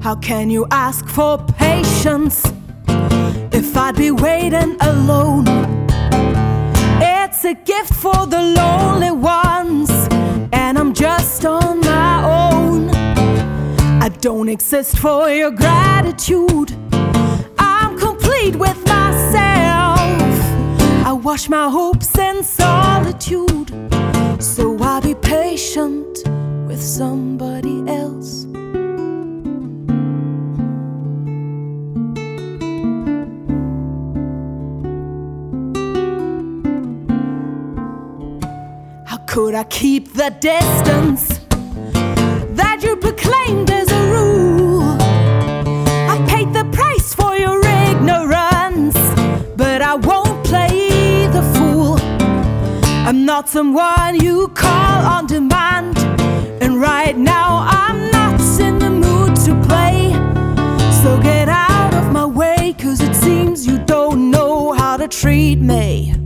How can you ask for patience if I'd be waiting alone? It's a gift for the lonely ones, and I'm just on my own. I don't exist for your gratitude, I'm complete with myself. I wash my hopes in solitude, so I'll be patient with somebody else. How could I keep the distance that you proclaimed as a rule? I paid the price for your ignorance, but I won't play the fool. I'm not someone you call on demand, and right now I'm not in the mood to play. So get out of my way, 'cause it seems you don't know how to treat me.